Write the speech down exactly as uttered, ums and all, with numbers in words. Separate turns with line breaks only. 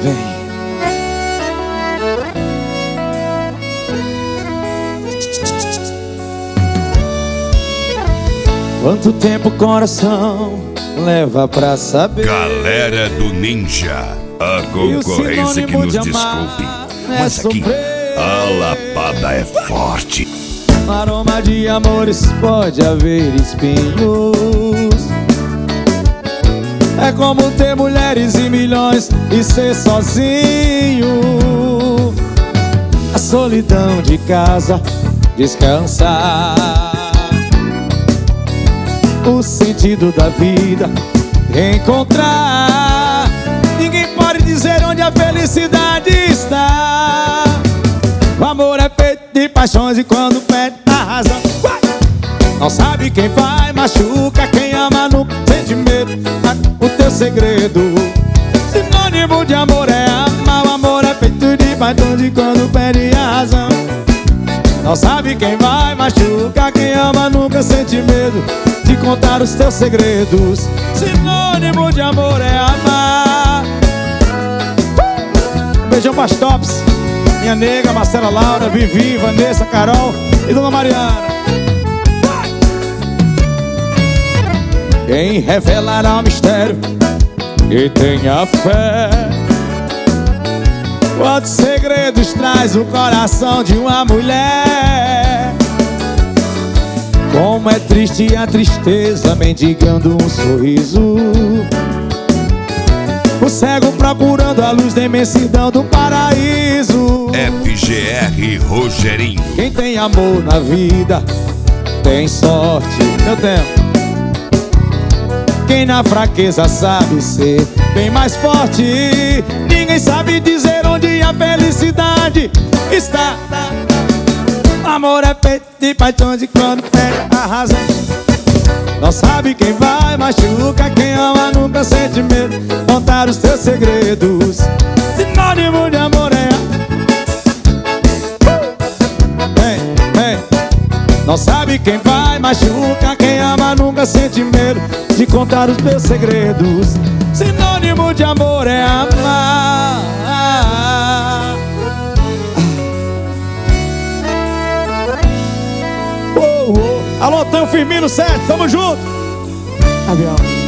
Vem. Quanto tempo o coração leva pra saber?
Galera do Ninja, a concorrência que nos desculpe, mas aqui a lapada é forte.
No aroma de amores pode haver espinhos. É como ter mulheres e milhões e ser sozinho. A solidão de casa descansar. O sentido da vida encontrar. Ninguém pode dizer onde a felicidade está. O amor é feito de paixões e quando perde a razão, vai! Não sabe quem vai, machuca. Quem ama nunca sente medo. O teu segredo, sinônimo de amor é amar. O amor é feito de paixões e quando perde a razão. Não sabe quem vai, machuca. Quem ama nunca sente medo de contar os teus segredos. Sinônimo de amor é amar. uh! Um beijão pras tops. Minha nega, Marcela, Laura, Vivi, Vanessa, Carol e Dona Mariana. Quem revelará o mistério e tenha fé? Quantos segredos traz o coração de uma mulher? Como é triste a tristeza mendigando um sorriso. O cego procurando a luz da imensidão do paraíso.
F G R Rogerinho.
Quem tem amor na vida tem sorte. Meu tempo. Quem na fraqueza sabe ser bem mais forte. Ninguém sabe dizer onde a felicidade está. Amor é feito de paixões e quando perde a razão. Não sabe quem vai, machuca. Quem ama nunca sente medo. Contar os teus segredos. Sinônimo de amor é Vem, vem. Não sabe quem vai, machuca. Quem ama nunca sente medo de contar os teus segredos. Sinônimo de amor é amar. Oh, oh. Alô, Tão Firmino, certo? Tamo junto. Avião.